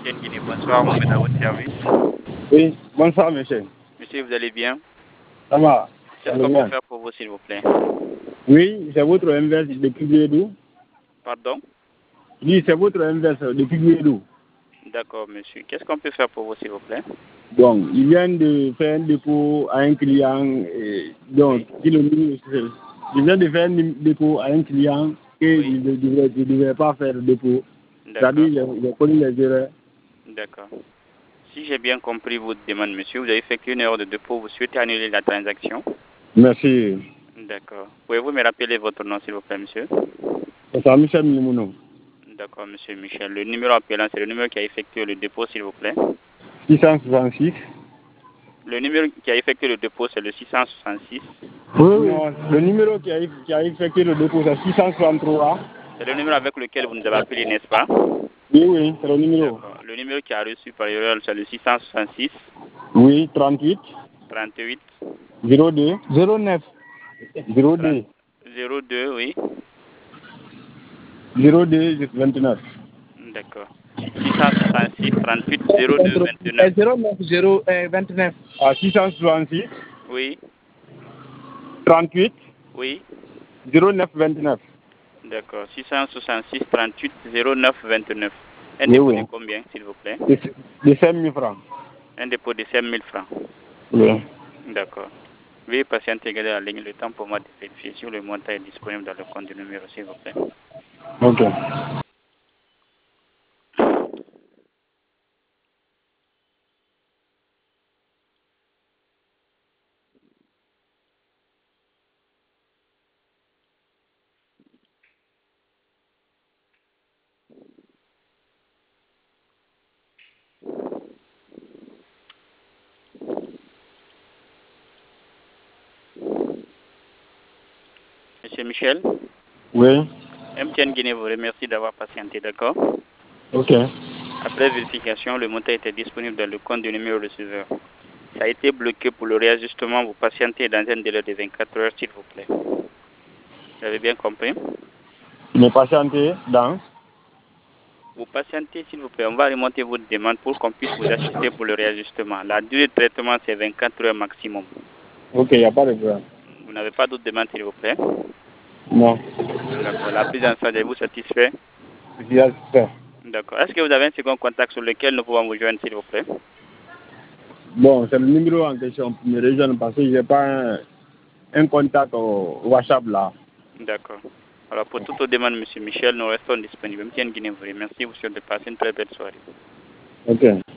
MTN Guinée, bonsoir, Mohamed à votre service. Oui, bonsoir monsieur. Monsieur, vous allez bien? Ça va? Qu'est-ce qu'on peut faire pour vous, s'il vous plaît? Oui, c'est votre inverse depuis Guédou. Pardon? Oui, c'est votre inverse depuis Guédou. D'accord, monsieur. Qu'est-ce qu'on peut faire pour vous, s'il vous plaît? Bon, il vient de faire un dépôt à un client. Donc, Oui. il vient de faire un dépôt à un client qu'il Oui. ne devait pas faire le dépôt. D'accord. C'est-à-dire, il a connu les erreurs. D'accord. Si j'ai bien compris votre demande, monsieur, vous avez effectué une erreur de dépôt, vous souhaitez annuler la transaction? Merci. D'accord. Pouvez-vous me rappeler votre nom, s'il vous plaît, monsieur? C'est Michel Mimouno. D'accord, monsieur Michel. Le numéro appelant, c'est le numéro qui a effectué le dépôt, s'il vous plaît. 666. Le numéro qui a effectué le dépôt, c'est le 666. Oui. Non, le numéro qui a effectué le dépôt, c'est 663. C'est le numéro avec lequel vous nous avez appelé, n'est-ce pas? Oui, c'est le numéro. D'accord. Le numéro qui a reçu par erreur, c'est le 666 Oui, 38 38 02 09 02 02, oui. 02 29. D'accord. 666 38 02 29. 09 29. Ah, 666 Oui, 38 oui. 09 29. D'accord. 666 38 09 29. Un Oui, dépôt oui. de combien, s'il vous plaît? De 5 000 francs. Un dépôt de 5 000 francs. Oui. D'accord. Veuillez patienter, garder la ligne le temps pour moi de vérifier si le montant est disponible dans le compte du numéro, s'il vous plaît. Ok. Monsieur Michel, Oui. MTN Guinée vous remercie d'avoir patienté, d'accord? Ok. Après vérification, le montant était disponible dans le compte du numéro receveur. Ça a été bloqué pour le réajustement. Vous patientez dans un délai de 24 heures, s'il vous plaît. Vous avez bien compris? Mais patienter dans. Vous patientez, s'il vous plaît. On va remonter votre demande pour qu'on puisse vous assister pour le réajustement. La durée de traitement, c'est 24 heures maximum. Ok, il n'y a pas de problème. Vous n'avez pas d'autres demandes, s'il vous plaît? Non. D'accord. La prise en charge, est vous satisfait? Bien fait. D'accord. Est-ce que vous avez un second contact sur lequel nous pouvons vous joindre, s'il vous plaît? Bon, c'est le numéro en question pour me rejoindre parce que je n'ai pas un contact au WhatsApp là. D'accord. Alors, pour toutes vos demandes, M. Michel, nous restons disponibles. MTN Guinée vous remercie. Vous souhaite de passer une très belle soirée. Ok.